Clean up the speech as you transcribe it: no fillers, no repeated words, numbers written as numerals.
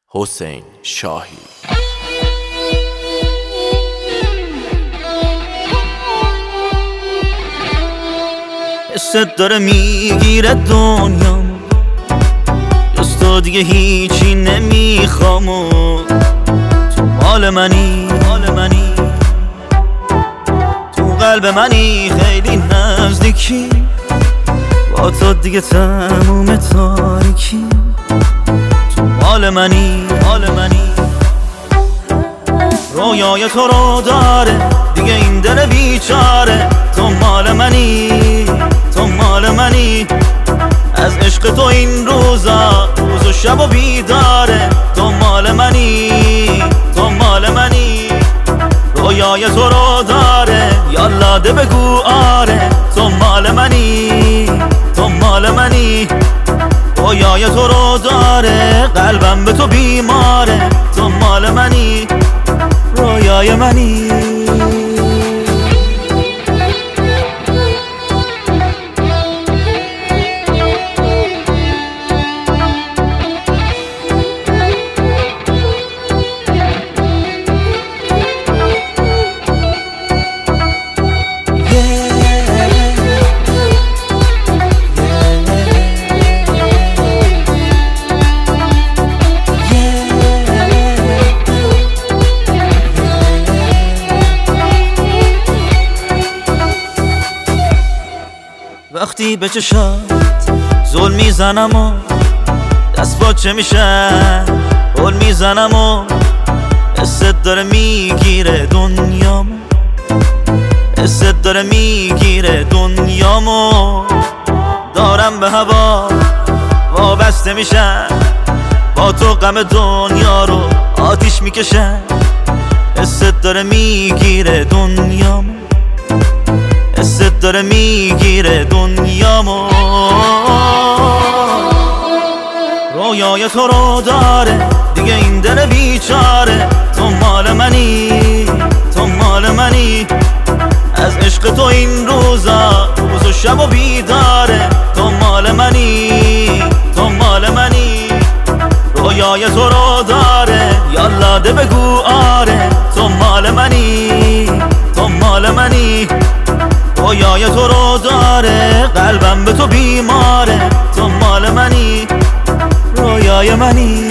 حسین شاهی. حست داره میگیره دنیامو، جز تو دیگه هیچی نمیخوام و تو مال منی، تو قلب منی، خیلی نزدیکی با تو دیگه تموم تاریکی، تو مال منی. رویای تو رو داره دیگه این دل بیچاره، تو مال منی، از عشق تو این روزا روز و شب و بیداره، تو مال منی. رویای تو رو داره یالا ده بگو آره، تو مال منی، رویای تو رو داره قلبم به تو بیماره، تو مال منی، رویای منی. وقتی به چشات زل میزنم و دست باچه میشن گل میزنم و حست داره میگیره دنیامو، دارم به هوا وابسته میشن، با تو غم دنیا رو آتیش میکشن، حست داره میگیره دنیامو، رویای تو رو داره دیگه این دل بیچاره، تو مال منی، از عشق تو این روزا روز و شب و بیداره، تو مال منی، رویای تو رو داره یالا ده بگو آره، تو مال منی، رویای تو رو داره قلبم به تو بیماره، تو مال منی، رویای منی.